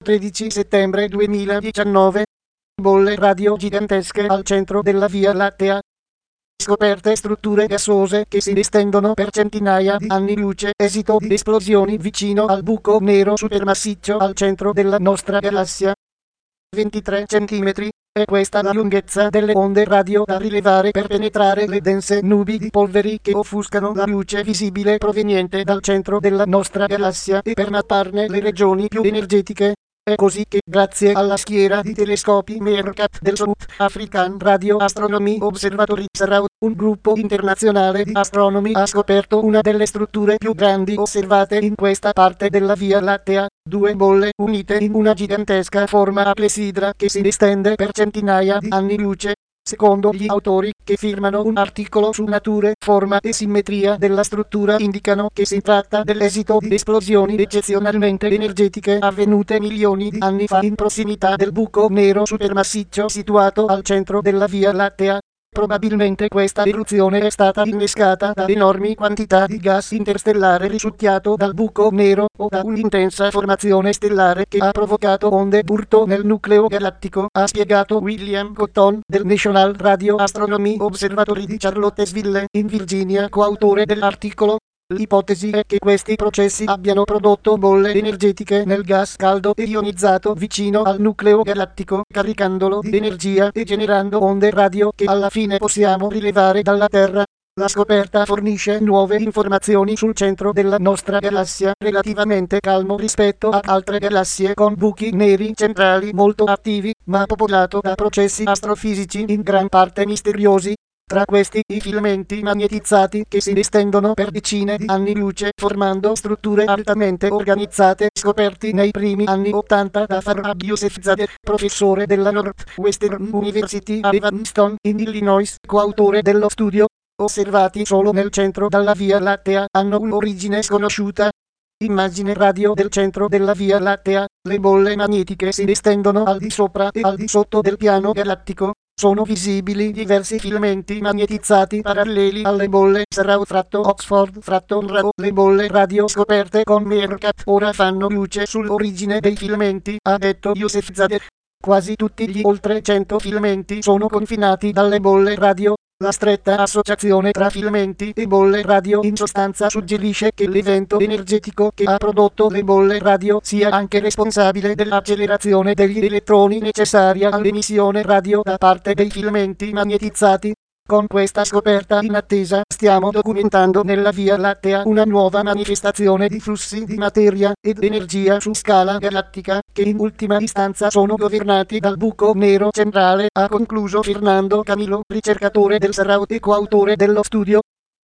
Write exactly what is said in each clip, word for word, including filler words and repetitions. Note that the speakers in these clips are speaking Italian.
tredici settembre duemiladiciannove. Bolle radio gigantesche al centro della Via Lattea. Scoperte strutture gassose che si estendono per centinaia di anni luce, esito di esplosioni vicino al buco nero supermassiccio al centro della nostra galassia. ventitré centimetri. È questa la lunghezza delle onde radio da rilevare per penetrare le dense nubi di polveri che offuscano la luce visibile proveniente dal centro della nostra galassia e per mapparne le regioni più energetiche. È così che, grazie alla schiera di telescopi Meerkat del South African Radio Astronomy Observatory S R A U, un gruppo internazionale di astronomi ha scoperto una delle strutture più grandi osservate in questa parte della Via Lattea, due bolle unite in una gigantesca forma a clessidra che si estende per centinaia di anni luce. Secondo gli autori, che firmano un articolo su nature, forma e simmetria della struttura, indicano che si tratta dell'esito di esplosioni eccezionalmente energetiche avvenute milioni di anni fa in prossimità del buco nero supermassiccio situato al centro della Via Lattea. Probabilmente questa eruzione è stata innescata da enormi quantità di gas interstellare risucchiato dal buco nero o da un'intensa formazione stellare che ha provocato onde d'urto nel nucleo galattico, ha spiegato William Cotton del National Radio Astronomy Observatory di Charlottesville, in Virginia, coautore dell'articolo. L'ipotesi è che questi processi abbiano prodotto bolle energetiche nel gas caldo e ionizzato vicino al nucleo galattico, caricandolo di energia e generando onde radio che alla fine possiamo rilevare dalla Terra. La scoperta fornisce nuove informazioni sul centro della nostra galassia, relativamente calmo rispetto ad altre galassie con buchi neri centrali molto attivi, ma popolato da processi astrofisici in gran parte misteriosi. Tra questi, i filamenti magnetizzati che si estendono per decine di anni luce formando strutture altamente organizzate, scoperti nei primi anni ottanta da Farhad Yousefzadeh, professore della Northwestern University a Evanston, in Illinois, coautore dello studio. Osservati solo nel centro della Via Lattea, hanno un'origine sconosciuta. Immagine radio del centro della Via Lattea. Le bolle magnetiche si estendono al di sopra e al di sotto del piano galattico. Sono visibili diversi filamenti magnetizzati paralleli alle bolle S R A U-Oxford-N R A O. Le bolle radio scoperte con Meerkat ora fanno luce sull'origine dei filamenti, ha detto Yousefzadeh. Quasi tutti gli oltre cento filamenti sono confinati dalle bolle radio. La stretta associazione tra filamenti e bolle radio in sostanza suggerisce che l'evento energetico che ha prodotto le bolle radio sia anche responsabile dell'accelerazione degli elettroni necessaria all'emissione radio da parte dei filamenti magnetizzati. Con questa scoperta inattesa stiamo documentando nella Via Lattea una nuova manifestazione di flussi di materia ed energia su scala galattica, che in ultima istanza sono governati dal buco nero centrale, ha concluso Fernando Camilo, ricercatore del S R A U e coautore dello studio.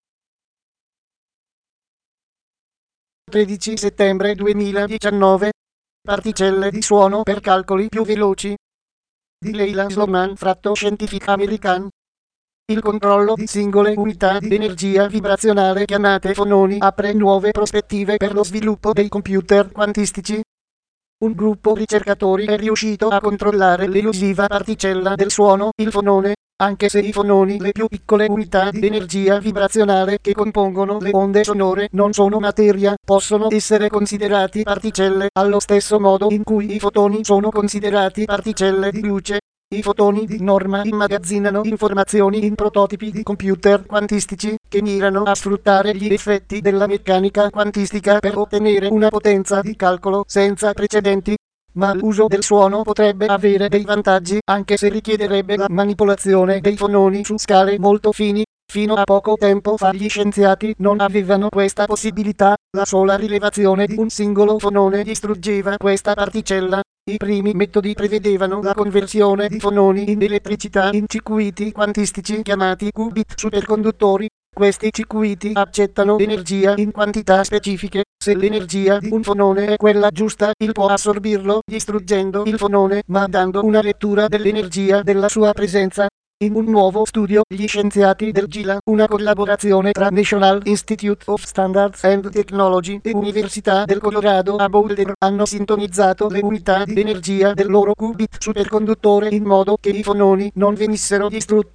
tredici settembre duemiladiciannove. Particelle di suono per calcoli più veloci. Di Leila Sloman, fratto Scientific American. Il controllo di singole unità di energia vibrazionale chiamate fononi apre nuove prospettive per lo sviluppo dei computer quantistici. Un gruppo ricercatori è riuscito a controllare l'elusiva particella del suono, il fonone, anche se i fononi, le più piccole unità di energia vibrazionale che compongono le onde sonore, non sono materia, possono essere considerati particelle, allo stesso modo in cui i fotoni sono considerati particelle di luce. I fotoni di norma immagazzinano informazioni in prototipi di computer quantistici che mirano a sfruttare gli effetti della meccanica quantistica per ottenere una potenza di calcolo senza precedenti. Ma l'uso del suono potrebbe avere dei vantaggi, anche se richiederebbe la manipolazione dei fononi su scale molto fini. Fino a poco tempo fa gli scienziati non avevano questa possibilità, la sola rilevazione di un singolo fonone distruggeva questa particella. I primi metodi prevedevano la conversione di fononi in elettricità in circuiti quantistici chiamati qubit superconduttori. Questi circuiti accettano energia in quantità specifiche. Se l'energia di un fonone è quella giusta, il può assorbirlo distruggendo il fonone ma dando una lettura dell'energia della sua presenza. In un nuovo studio, gli scienziati del G I L A, una collaborazione tra National Institute of Standards and Technology e Università del Colorado a Boulder, hanno sintonizzato le unità di energia del loro qubit superconduttore in modo che i fononi non venissero distrutti.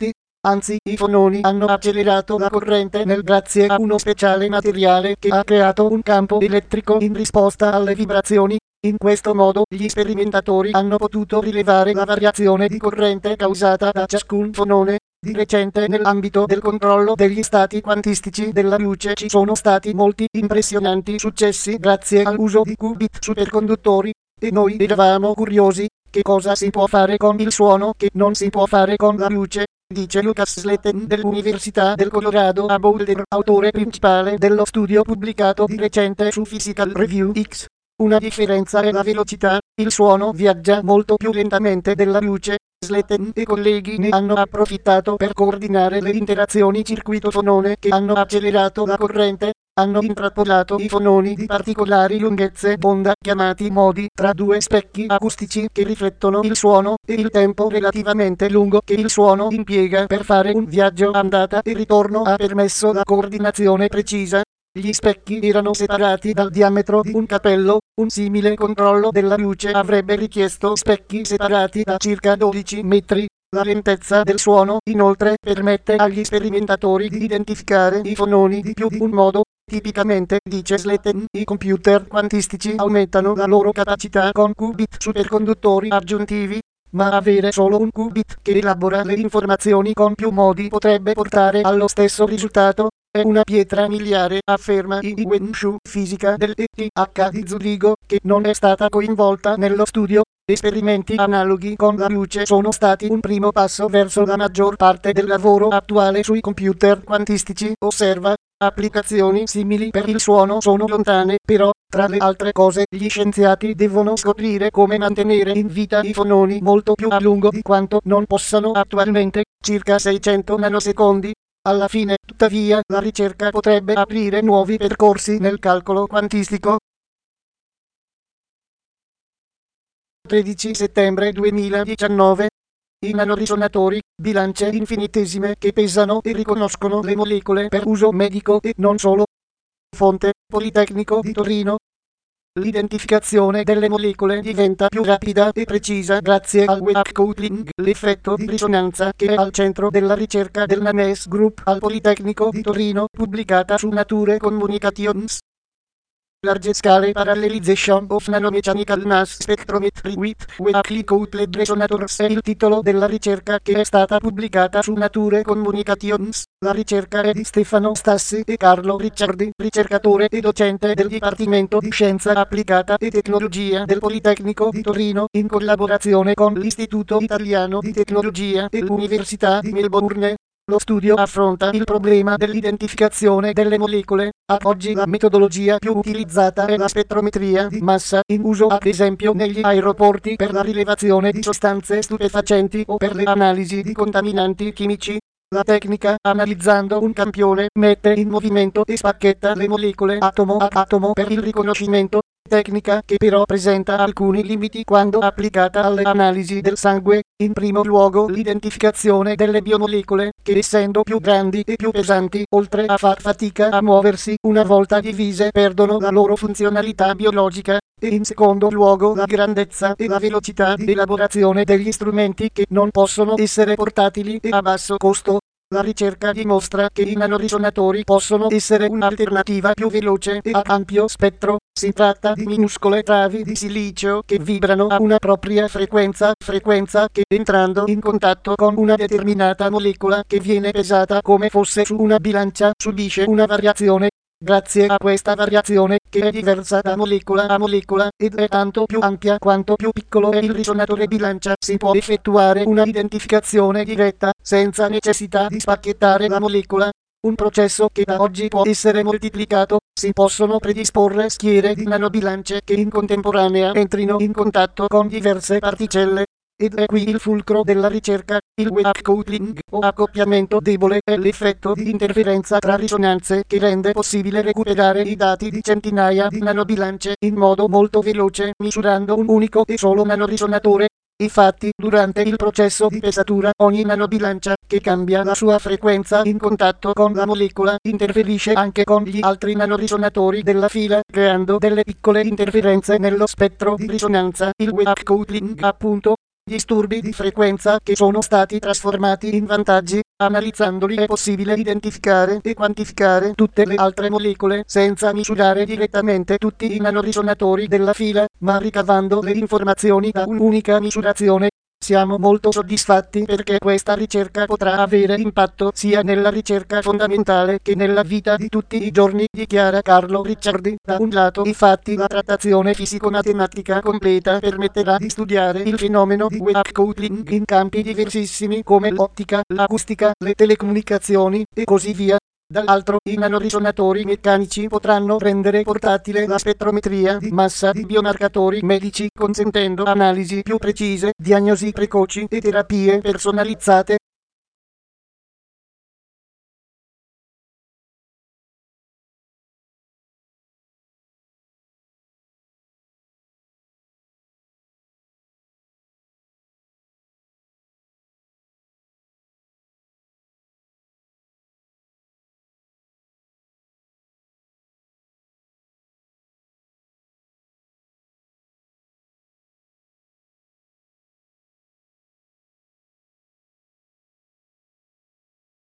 Anzi, i fononi hanno accelerato la corrente nel grazie a uno speciale materiale che ha creato un campo elettrico in risposta alle vibrazioni. In questo modo gli sperimentatori hanno potuto rilevare la variazione di corrente causata da ciascun fonone. Di recente nell'ambito del controllo degli stati quantistici della luce ci sono stati molti impressionanti successi grazie all'uso di qubit superconduttori, e noi eravamo curiosi, che cosa si può fare con il suono che non si può fare con la luce, dice Lucas Sletten dell'Università del Colorado a Boulder, autore principale dello studio pubblicato di recente su Physical Review X. Una differenza è la velocità, il suono viaggia molto più lentamente della luce. Sletten e colleghi ne hanno approfittato per coordinare le interazioni circuito-fonone che hanno accelerato la corrente, hanno intrappolato i fononi di particolari lunghezze d'onda chiamati modi tra due specchi acustici che riflettono il suono e il tempo relativamente lungo che il suono impiega per fare un viaggio andata e ritorno ha permesso la coordinazione precisa. Gli specchi erano separati dal diametro di un capello, un simile controllo della luce avrebbe richiesto specchi separati da circa dodici metri. La lentezza del suono, inoltre, permette agli sperimentatori di identificare i fononi di più di un modo. Tipicamente, dice Sletten, i computer quantistici aumentano la loro capacità con qubit superconduttori aggiuntivi, ma avere solo un qubit che elabora le informazioni con più modi potrebbe portare allo stesso risultato. È una pietra miliare, afferma I D Wenshu, fisica del E T H di Zurigo, che non è stata coinvolta nello studio. Esperimenti analoghi con la luce sono stati un primo passo verso la maggior parte del lavoro attuale sui computer quantistici. Osserva, applicazioni simili per il suono sono lontane, però, tra le altre cose, gli scienziati devono scoprire come mantenere in vita i fononi molto più a lungo di quanto non possano attualmente, circa seicento nanosecondi. Alla fine, tuttavia, la ricerca potrebbe aprire nuovi percorsi nel calcolo quantistico. tredici settembre duemiladiciannove. I nanorisonatori, bilance infinitesime che pesano e riconoscono le molecole per uso medico e non solo. Fonte: Politecnico di Torino. L'identificazione delle molecole diventa più rapida e precisa grazie al wave coupling, l'effetto di risonanza che è al centro della ricerca del Nanes Group al Politecnico di Torino, pubblicata su Nature Communications. Large Scale Parallelization of Nanomechanical Mass Spectrometry with Weakly Coupled Resonators è il titolo della ricerca che è stata pubblicata su Nature Communications. La ricerca è di Stefano Stassi e Carlo Ricciardi, ricercatore e docente del Dipartimento di Scienza Applicata e Tecnologia del Politecnico di Torino, in collaborazione con l'Istituto Italiano di Tecnologia e l'Università di Melbourne. Lo studio affronta il problema dell'identificazione delle molecole. Ad oggi la metodologia più utilizzata è la spettrometria di massa, in uso ad esempio negli aeroporti per la rilevazione di sostanze stupefacenti o per le analisi di contaminanti chimici. La tecnica, analizzando un campione, mette in movimento e spacchetta le molecole atomo ad atomo per il riconoscimento. Tecnica che però presenta alcuni limiti quando applicata alle analisi del sangue. In primo luogo l'identificazione delle biomolecole, che essendo più grandi e più pesanti, oltre a far fatica a muoversi, una volta divise perdono la loro funzionalità biologica. E in secondo luogo la grandezza e la velocità di elaborazione degli strumenti che non possono essere portatili e a basso costo. La ricerca dimostra che i nanorisonatori possono essere un'alternativa più veloce e ad ampio spettro. Si tratta di minuscole travi di silicio che vibrano a una propria frequenza, frequenza che entrando in contatto con una determinata molecola che viene pesata come fosse su una bilancia subisce una variazione. Grazie a questa variazione, che è diversa da molecola a molecola ed è tanto più ampia quanto più piccolo è il risonatore bilancia, si può effettuare una identificazione diretta, senza necessità di spacchettare la molecola. Un processo che da oggi può essere moltiplicato. Si possono predisporre schiere di nanobilance che in contemporanea entrino in contatto con diverse particelle. Ed è qui il fulcro della ricerca. Il wave coupling o accoppiamento debole è l'effetto di interferenza tra risonanze che rende possibile recuperare i dati di centinaia di nanobilance in modo molto veloce misurando un unico e solo nanorisonatore. Infatti, durante il processo di pesatura, ogni nanobilancia, che cambia la sua frequenza in contatto con la molecola, interferisce anche con gli altri nanorisonatori della fila, creando delle piccole interferenze nello spettro di risonanza. Il wave coupling, appunto, disturbi di frequenza che sono stati trasformati in vantaggi. Analizzandoli è possibile identificare e quantificare tutte le altre molecole senza misurare direttamente tutti i nanorisonatori della fila, ma ricavando le informazioni da un'unica misurazione. Siamo molto soddisfatti perché questa ricerca potrà avere impatto sia nella ricerca fondamentale che nella vita di tutti i giorni, dichiara Carlo Ricciardi. Da un lato, infatti, la trattazione fisico-matematica completa permetterà di studiare il fenomeno di wave coupling in campi diversissimi come l'ottica, l'acustica, le telecomunicazioni e così via. Dall'altro, i nanorisonatori meccanici potranno rendere portatile la spettrometria di massa di biomarcatori medici, consentendo analisi più precise, diagnosi precoci e terapie personalizzate.